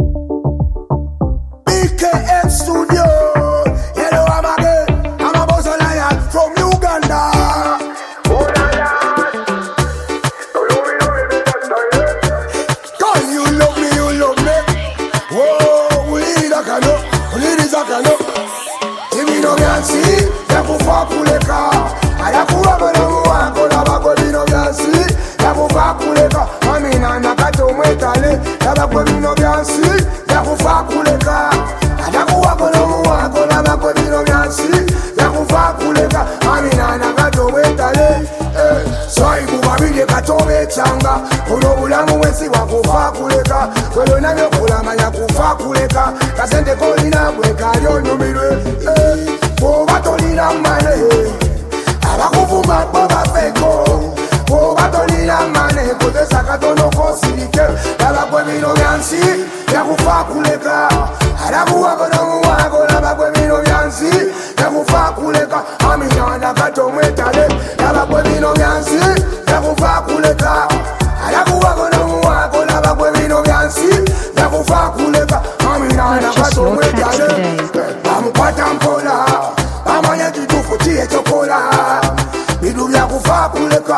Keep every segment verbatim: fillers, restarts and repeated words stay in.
B K M Studio. Hello, I'm again. I'm a boss lion from Uganda. Cause you love me, you love me. Whoa, we need a cano, we need a cano. If you know Yancy, you can fuck with the car. I have to rub it on one, go to back with no Yancy. You can fuck with the car. I mean, I'm not going to wait a little. You can fuck with no Yancy. You can fuck with the car. I have to rub it on one, go to back with no Yancy. You can fuck with the car. I mean, I'm not going to wait a little. So I move a video to me, Changa. Uno bulamu wesi wa kufa kuleka. Kwelo na nyo kulama ya kufa kuleka. Kasente kolina kweka yono mirwe. Boba tolina mane. Abakuvuma boba feko. Boba tolina mane. Kote sakato no kosirike. Baba kwe mino yansi. Ya kufa kuleka. Arabu wako na muwako. Baba kwe mino yansi. Ya kufa kuleka. Amina na kato mwetale. Baba kwe mino yansi. Ya kufa kuleka. Arabu wako na muwako. Baba kwe mino yansi. Ya kufa kuleka. Amina na kato mwetale. Bamupata mpola. Bamanya kitufu chie chokola. Bidu ya kufa kuleka.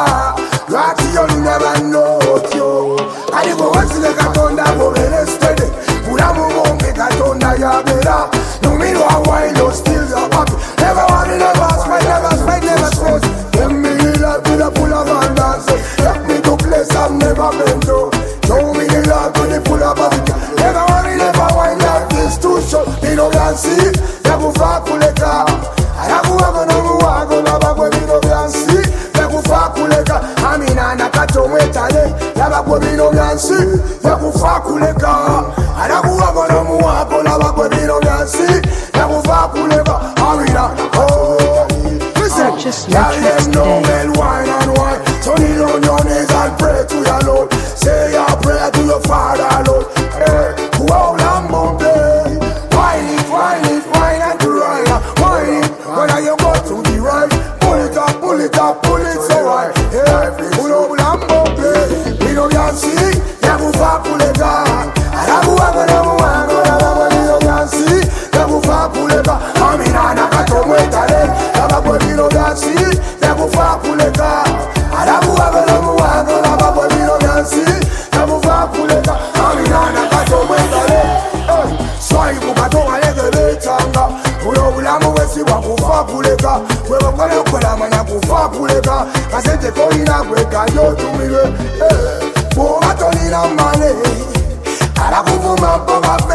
Lati yo never know yo. Aligo wasile katonda bobele stede. Buramu monge katonda ya bera. No miro a wine still ya happy. Never want never spite, never spite, never close. Give me the love with a full of abundance. Take me to place I've never been to. Show me the love with the full of abundance. Never want never wine like this too short. Me no yansi, ya kufa kuleka. Arabu wako na muwako na bakwe mi no yansi. Ya kufa kuleka. Amina na kato mwetale. Ya bakwe mi no yansi. Ya kufa kuleka. Arabu wako na muwako na bakwe mi no yansi. Ya kufa kuleka. Amina. Oh, listen. Tell them no men wine and wine. So kneel on your knees and pray to your Lord. Say your prayer to your Father, Lord. Hey, wow, lambo play. Wine it, wine it, wine and to ride. Wine it, when you go to the right. Pull it up, pull it up, pull it so right. Hey, wow, lambo play. We know you see, ya kufa kuleka. Arabu wako na muwako, arabu wako na see, ya kufa kuleka. Amina na kato mwetale, arabu wako na see, ya kufa kuleka. Arabu wako na muwako, arabu wako na see, ya kufa kuleka. Amina na kato mwetale. Swai kukato walege changa. Uyo bulamu wesi wa kufa kuleka. Wewe kone kwela manya kufa kuleka. Kasente kolina kweka yotumiwe. Boba tolina mane. Arakuvuma boba